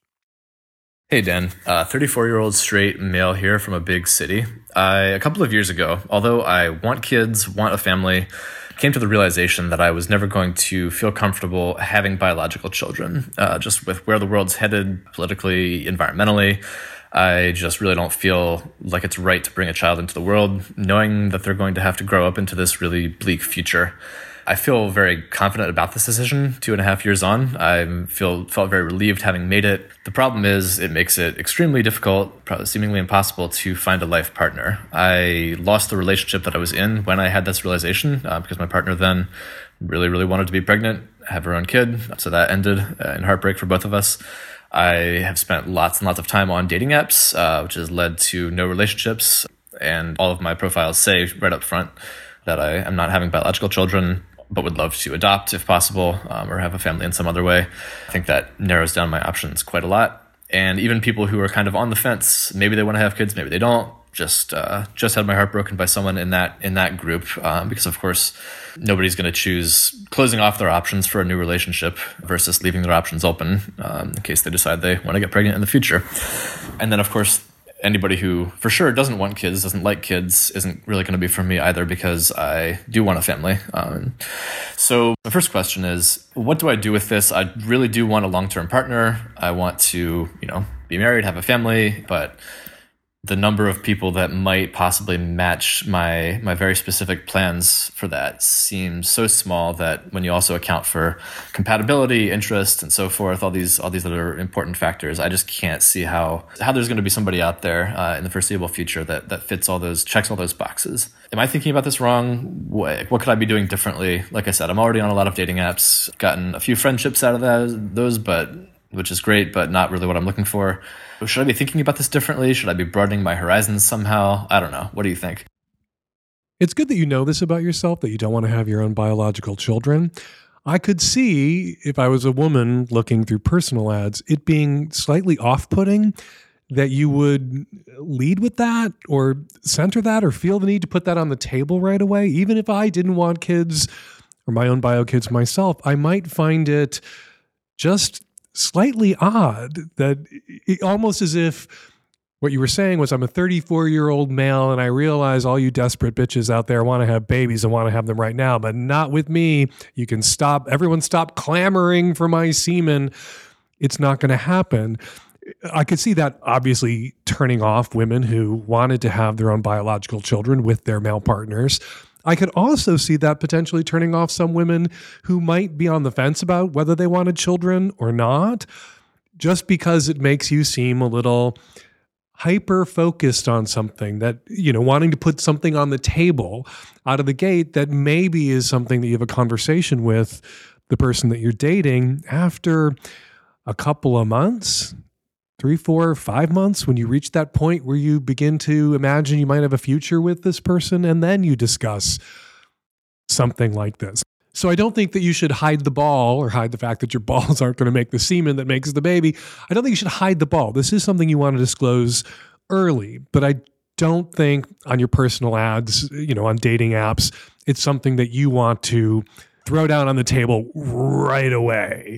Hey, Dan. Uh, thirty-four-year-old straight male here from a big city. I, a couple of years ago, although I want kids, want a family, came to the realization that I was never going to feel comfortable having biological children. Uh, just with where the world's headed politically, environmentally, I just really don't feel like it's right to bring a child into the world, knowing that they're going to have to grow up into this really bleak future. I feel very confident about this decision two and a half years on. I feel felt very relieved having made it. The problem is it makes it extremely difficult, probably seemingly impossible, to find a life partner. I lost the relationship that I was in when I had this realization uh, because my partner then really, really wanted to be pregnant, have her own kid. So that ended uh, in heartbreak for both of us. I have spent lots and lots of time on dating apps, uh, which has led to no relationships. And all of my profiles say right up front that I am not having biological children, but would love to adopt if possible, um, or have a family in some other way. I think that narrows down my options quite a lot. And even people who are kind of on the fence, maybe they want to have kids, maybe they don't, just uh, just had my heart broken by someone in that in that group, um, because of course nobody's going to choose closing off their options for a new relationship versus leaving their options open um, in case they decide they want to get pregnant in the future. And then of course anybody who for sure doesn't want kids, doesn't like kids, isn't really going to be for me either, because I do want a family. Um, so my first question is, what do I do with this? I really do want a long-term partner. I want to, you know, be married, have a family, but the number of people that might possibly match my my very specific plans for that seems so small that when you also account for compatibility, interest, and so forth, all these all these other important factors, I just can't see how how there's going to be somebody out there uh, in the foreseeable future that that fits all those, checks all those boxes. Am I thinking about this wrong? What, what could I be doing differently? Like I said, I'm already on a lot of dating apps, gotten a few friendships out of that, those, but which is great, but not really what I'm looking for. Should I be thinking about this differently? Should I be broadening my horizons somehow? I don't know. What do you think? It's good that you know this about yourself, that you don't want to have your own biological children. I could see, if I was a woman looking through personal ads, it being slightly off-putting that you would lead with that or center that or feel the need to put that on the table right away. Even if I didn't want kids or my own bio kids myself, I might find it just slightly odd that it, almost as if what you were saying was, I'm a thirty-four-year-old male and I realize all you desperate bitches out there want to have babies and want to have them right now, but not with me. You can stop, everyone stop clamoring for my semen. It's not going to happen. I could see that obviously turning off women who wanted to have their own biological children with their male partners. I could also see that potentially turning off some women who might be on the fence about whether they wanted children or not. just because it makes you seem a little hyper focused on something that, you know, wanting to put something on the table out of the gate that maybe is something that you have a conversation with the person that you're dating after a couple of months, three, four, five months, when you reach that point where you begin to imagine you might have a future with this person, and then you discuss something like this. So I don't think that you should hide the ball or hide the fact that your balls aren't going to make the semen that makes the baby. I don't think you should hide the ball. This is something you want to disclose early, but I don't think on your personal ads, you know, on dating apps, it's something that you want to throw down on the table right away.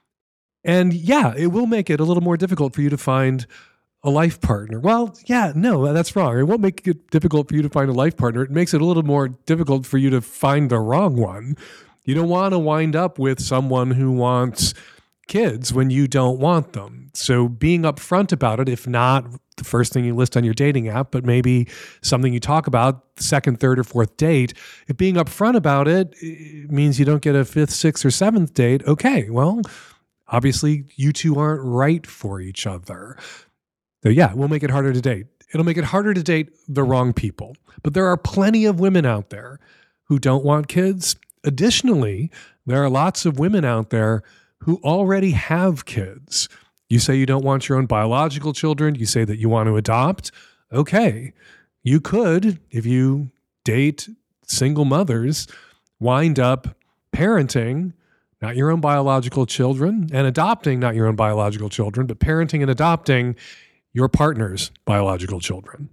And yeah, it will make it a little more difficult for you to find a life partner. Well, yeah, no, that's wrong. It won't make it difficult for you to find a life partner. It makes it a little more difficult for you to find the wrong one. You don't want to wind up with someone who wants kids when you don't want them. So being upfront about it, if not the first thing you list on your dating app, but maybe something you talk about second, third, or fourth date, if being upfront about it, it means you don't get a fifth, sixth, or seventh date, okay, well, obviously you two aren't right for each other. So yeah, we'll make it harder to date. It'll make it harder to date the wrong people. But there are plenty of women out there who don't want kids. Additionally, there are lots of women out there who already have kids. You say you don't want your own biological children. You say that you want to adopt. Okay, you could, if you date single mothers, wind up parenting not your own biological children and adopting not your own biological children, but parenting and adopting your partner's biological children.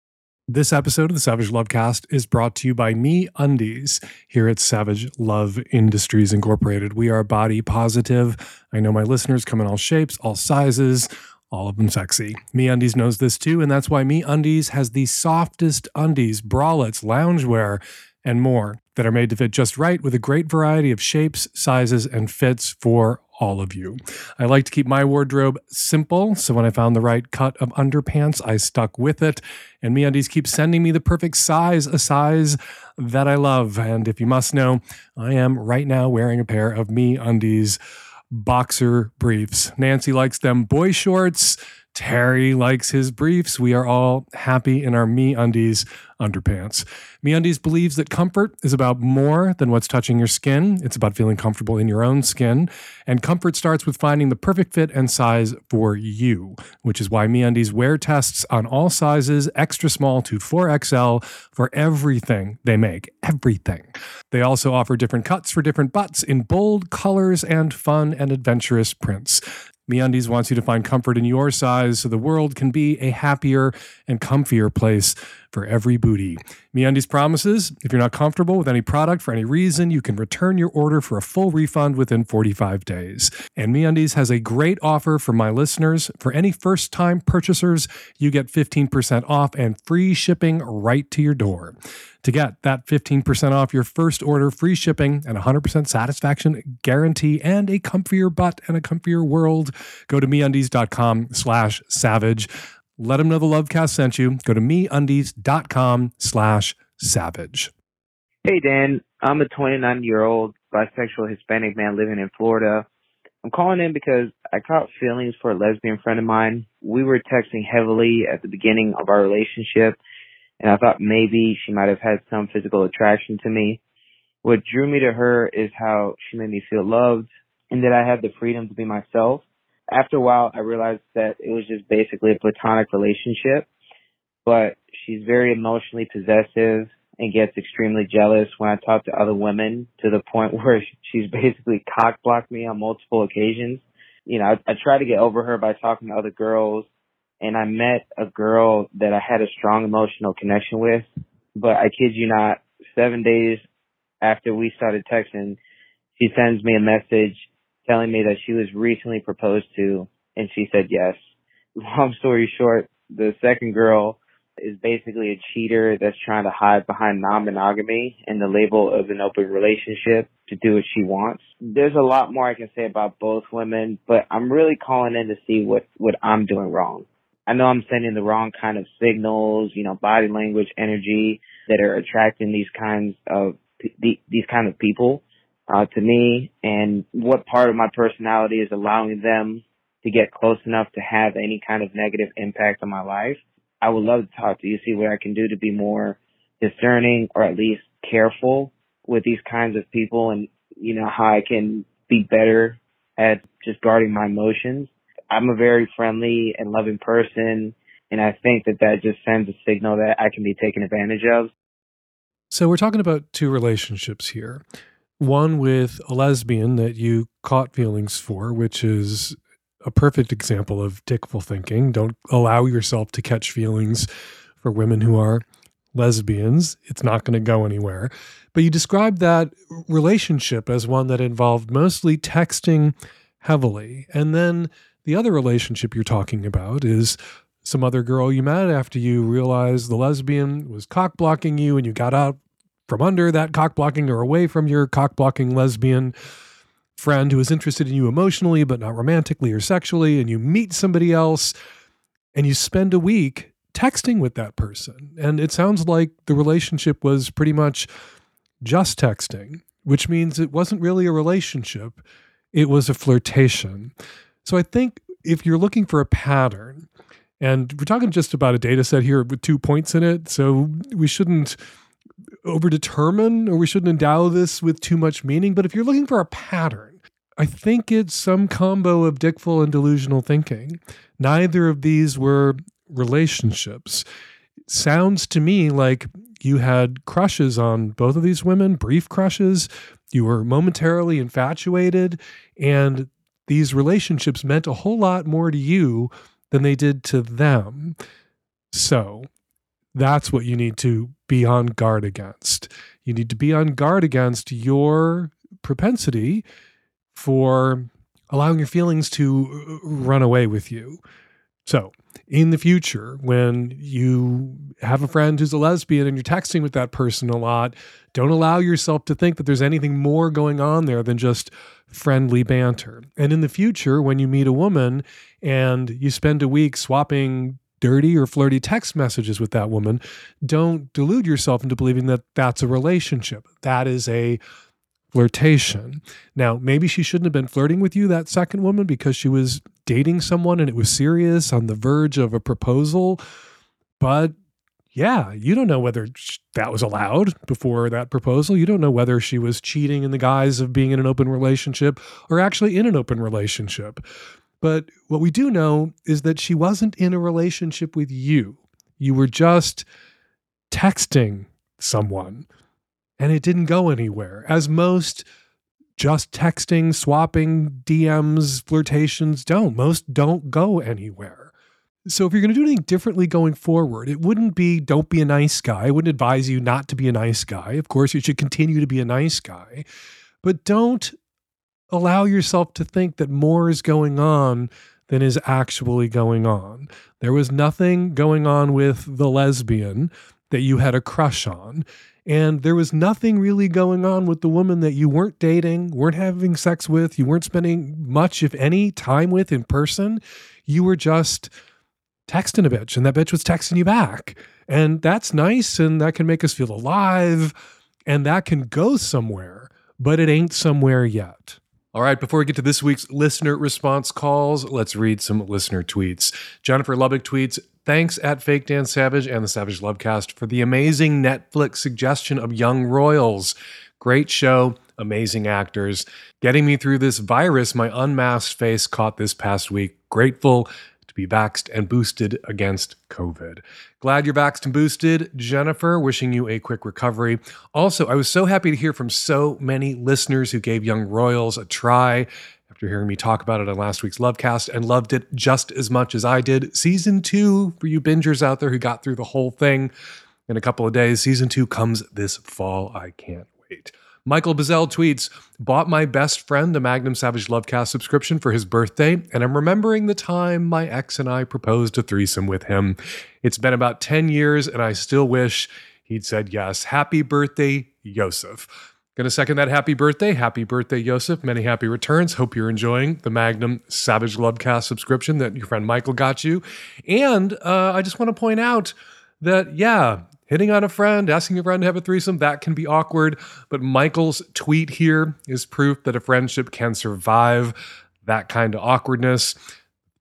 This episode of the Savage Lovecast is brought to you by MeUndies here at Savage Love Industries Incorporated. We are body positive. I know my listeners come in all shapes, all sizes, all of them sexy. MeUndies knows this too, and that's why MeUndies has the softest undies, bralettes, loungewear, and more that are made to fit just right with a great variety of shapes, sizes, and fits for all of you. I like to keep my wardrobe simple, so when I found the right cut of underpants, I stuck with it. And MeUndies keeps sending me the perfect size, a size that I love. And if you must know, I am right now wearing a pair of MeUndies boxer briefs. Nancy likes them boy shorts. Terry likes his briefs. We are all happy in our MeUndies underpants. MeUndies believes that comfort is about more than what's touching your skin. It's about feeling comfortable in your own skin. And comfort starts with finding the perfect fit and size for you, which is why MeUndies wear tests on all sizes, extra small to four X L, for everything they make. Everything. They also offer different cuts for different butts in bold colors and fun and adventurous prints. MeUndies wants you to find comfort in your size so the world can be a happier and comfier place for every booty. MeUndies promises if you're not comfortable with any product for any reason, you can return your order for a full refund within forty-five days. And MeUndies has a great offer for my listeners. For any first-time purchasers, you get fifteen percent off and free shipping right to your door. To get that fifteen percent off your first order, free shipping, and one hundred percent satisfaction guarantee, and a comfier butt and a comfier world, go to MeUndies.com slash savage. Let them know the Lovecast sent you. Go to MeUndies.com slash savage. Hey, Dan. I'm a twenty-nine-year-old bisexual Hispanic man living in Florida. I'm calling in because I caught feelings for a lesbian friend of mine. We were texting heavily at the beginning of our relationship, and I thought maybe she might have had some physical attraction to me. What drew me to her is how she made me feel loved and that I had the freedom to be myself. After a while, I realized that it was just basically a platonic relationship, but she's very emotionally possessive and gets extremely jealous when I talk to other women, to the point where she's basically cock-blocked me on multiple occasions. You know, I, I try to get over her by talking to other girls, and I met a girl that I had a strong emotional connection with, but I kid you not, seven days after we started texting, she sends me a message telling me that she was recently proposed to, and she said yes. Long story short, the second girl is basically a cheater that's trying to hide behind non-monogamy and the label of an open relationship to do what she wants. There's a lot more I can say about both women, but I'm really calling in to see what, what I'm doing wrong. I know I'm sending the wrong kind of signals, you know, body language, energy that are attracting these kinds of, these kind of people uh, to me, and what part of my personality is allowing them to get close enough to have any kind of negative impact on my life. I would love to talk to you, see what I can do to be more discerning or at least careful with these kinds of people, and, you know, how I can be better at just guarding my emotions. I'm a very friendly and loving person, and I think that that just sends a signal that I can be taken advantage of. So we're talking about two relationships here. One with a lesbian that you caught feelings for, which is a perfect example of dickful thinking. Don't allow yourself to catch feelings for women who are lesbians. It's not going to go anywhere. But you described that relationship as one that involved mostly texting heavily. And then the other relationship you're talking about is some other girl you met after you realized the lesbian was cock blocking you, and you got out from under that cock blocking or away from your cock blocking lesbian friend who was interested in you emotionally, but not romantically or sexually. And you meet somebody else and you spend a week texting with that person. And it sounds like the relationship was pretty much just texting, which means it wasn't really a relationship. It was a flirtation. So I think if you're looking for a pattern, and we're talking just about a data set here with two points in it, so we shouldn't overdetermine or we shouldn't endow this with too much meaning. But if you're looking for a pattern, I think it's some combo of dickful and delusional thinking. Neither of these were relationships. It sounds to me like you had crushes on both of these women, brief crushes. You were momentarily infatuated, and these relationships meant a whole lot more to you than they did to them. So that's what you need to be on guard against. You need to be on guard against your propensity for allowing your feelings to run away with you. So in the future, when you have a friend who's a lesbian and you're texting with that person a lot, don't allow yourself to think that there's anything more going on there than just friendly banter. And in the future, when you meet a woman and you spend a week swapping dirty or flirty text messages with that woman, don't delude yourself into believing that that's a relationship. That is a flirtation. Now, maybe she shouldn't have been flirting with you, that second woman, because she was dating someone and it was serious, on the verge of a proposal. But yeah, you don't know whether that was allowed before that proposal. You don't know whether she was cheating in the guise of being in an open relationship or actually in an open relationship. But what we do know is that she wasn't in a relationship with you. You were just texting someone, and it didn't go anywhere. As most just texting, swapping D Ms, flirtations don't. Most don't go anywhere. So if you're going to do anything differently going forward, it wouldn't be don't be a nice guy. I wouldn't advise you not to be a nice guy. Of course, you should continue to be a nice guy. But don't allow yourself to think that more is going on than is actually going on. There was nothing going on with the lesbian that you had a crush on. And there was nothing really going on with the woman that you weren't dating, weren't having sex with, you weren't spending much, if any, time with in person. You were just texting a bitch, and that bitch was texting you back. And that's nice, and that can make us feel alive, and that can go somewhere, but it ain't somewhere yet. All right, before we get to this week's listener response calls, let's read some listener tweets. Jennifer Lubbock tweets, thanks at Fake Dan Savage and the Savage Lovecast for the amazing Netflix suggestion of Young Royals. Great show, amazing actors. Getting me through this virus my unmasked face caught this past week. Grateful to be vaxxed and boosted against COVID. Glad you're vaxxed and boosted, Jennifer. Wishing you a quick recovery. Also, I was so happy to hear from so many listeners who gave Young Royals a try after hearing me talk about it on last week's Lovecast and loved it just as much as I did. Season two, for you bingers out there who got through the whole thing in a couple of days, season two comes this fall. I can't wait. Michael Bazell tweets, bought my best friend a Magnum Savage Lovecast subscription for his birthday, and I'm remembering the time my ex and I proposed a threesome with him. It's been about ten years, and I still wish he'd said yes. Happy birthday, Yosef. Gonna second that happy birthday. Happy birthday, Yosef. Many happy returns. Hope you're enjoying the Magnum Savage Lovecast subscription that your friend Michael got you. And uh, I just want to point out that, yeah, hitting on a friend, asking a friend to have a threesome, that can be awkward. But Michael's tweet here is proof that a friendship can survive that kind of awkwardness.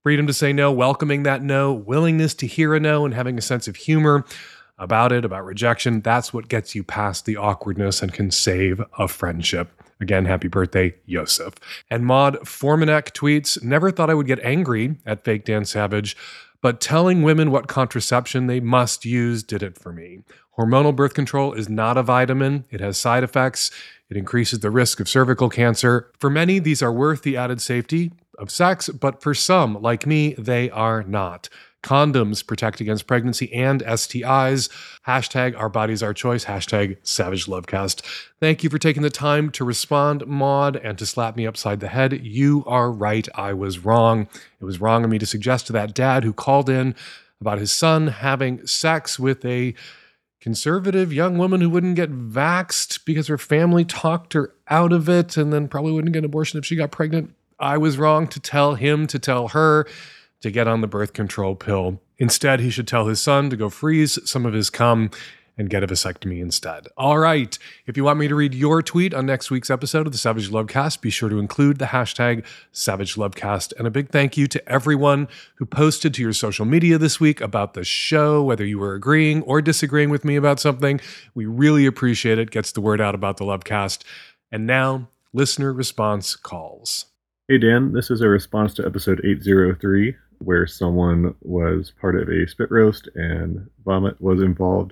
Freedom to say no, welcoming that no, willingness to hear a no, and having a sense of humor about it, about rejection. That's what gets you past the awkwardness and can save a friendship. Again, happy birthday, Yosef. And Maud Formanek tweets, never thought I would get angry at Fake Dan Savage, but telling women what contraception they must use did it for me. Hormonal birth control is not a vitamin. It has side effects. It increases the risk of cervical cancer. For many, these are worth the added safety of sex, but for some, like me, they are not. Condoms protect against pregnancy and S T Is. Hashtag our bodies, our choice. Hashtag Savage Lovecast. Thank you for taking the time to respond, Maud, and to slap me upside the head. You are right. I was wrong. It was wrong of me to suggest to that dad who called in about his son having sex with a conservative young woman who wouldn't get vaxxed because her family talked her out of it and then probably wouldn't get an abortion if she got pregnant. I was wrong to tell him to tell her to get on the birth control pill. Instead, he should tell his son to go freeze some of his cum and get a vasectomy instead. All right. If you want me to read your tweet on next week's episode of the Savage Lovecast, be sure to include the hashtag Savage Lovecast. And a big thank you to everyone who posted to your social media this week about the show, whether you were agreeing or disagreeing with me about something. We really appreciate it. Gets the word out about the Lovecast. And now, listener response calls. Hey, Dan. This is a response to episode eight oh three, where someone was part of a spit roast and vomit was involved.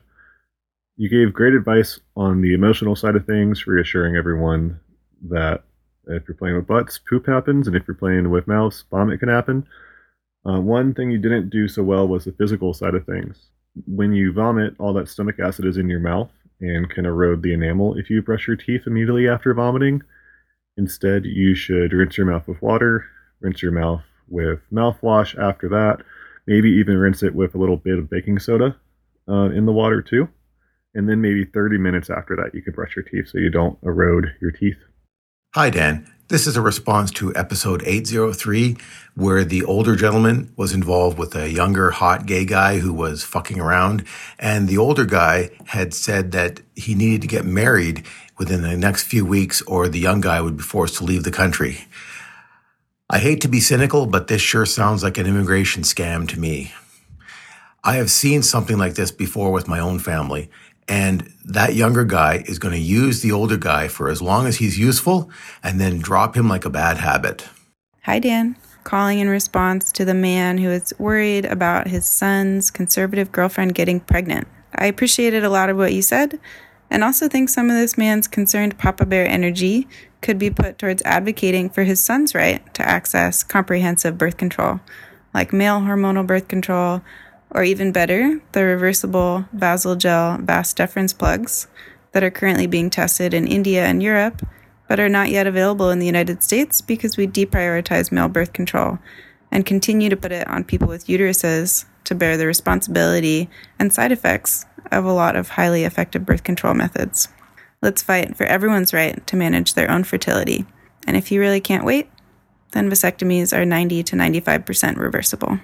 You gave great advice on the emotional side of things, reassuring everyone that if you're playing with butts, poop happens, and if you're playing with mouths, vomit can happen. Uh, one thing you didn't do so well was the physical side of things. When you vomit, all that stomach acid is in your mouth and can erode the enamel if you brush your teeth immediately after vomiting. Instead, you should rinse your mouth with water, rinse your mouth with mouthwash after that, maybe even rinse it with a little bit of baking soda uh, in the water too. And then maybe thirty minutes after that, you can brush your teeth so you don't erode your teeth. Hi, Dan. This is a response to episode eight oh three, where the older gentleman was involved with a younger, hot gay guy who was fucking around. And the older guy had said that he needed to get married within the next few weeks or the young guy would be forced to leave the country. I hate to be cynical, but this sure sounds like an immigration scam to me. I have seen something like this before with my own family. And that younger guy is going to use the older guy for as long as he's useful and then drop him like a bad habit. Hi, Dan. Calling in response to the man who is worried about his son's conservative girlfriend getting pregnant. I appreciated a lot of what you said and also think some of this man's concerned Papa Bear energy could be put towards advocating for his son's right to access comprehensive birth control, like male hormonal birth control, or even better, the reversible Vasogel vas deferens plugs that are currently being tested in India and Europe, but are not yet available in the United States because we deprioritize male birth control and continue to put it on people with uteruses to bear the responsibility and side effects of a lot of highly effective birth control methods. Let's fight for everyone's right to manage their own fertility. And if you really can't wait, then vasectomies are ninety to ninety-five percent reversible.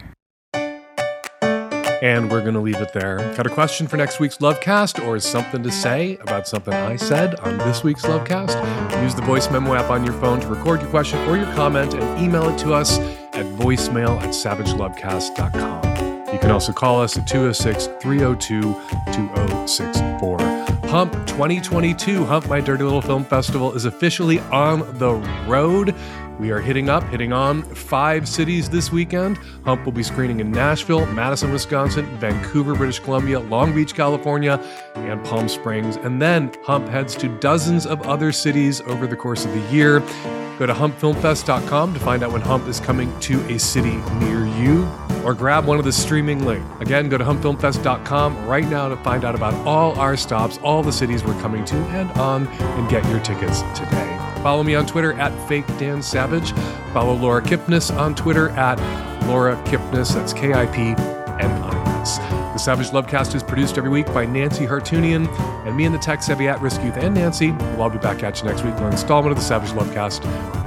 And we're going to leave it there. Got a question for next week's Lovecast or something to say about something I said on this week's Lovecast? Use the voice memo app on your phone to record your question or your comment and email it to us at voicemail at savage lovecast dot com. You can also call us at two oh six, three oh two, two oh six four. Hump twenty twenty-two, Hump My Dirty Little Film Festival, is officially on the road. We are hitting up, hitting on five cities this weekend. Hump will be screening in Nashville, Madison, Wisconsin, Vancouver, British Columbia, Long Beach, California, and Palm Springs. And then Hump heads to dozens of other cities over the course of the year. Go to hump film fest dot com to find out when Hump is coming to a city near you, or grab one of the streaming links. Again, go to hump film fest dot com right now to find out about all our stops, all the cities we're coming to and on, and get your tickets today. Follow me on Twitter at Fake Dan Savage. Follow Laura Kipnis on Twitter at Laura Kipnis. That's K I P N I S. The Savage Lovecast is produced every week by Nancy Hartunian and me and the tech-savvy at-risk youth and Nancy. We'll all be back at you next week for an installment of the Savage Lovecast.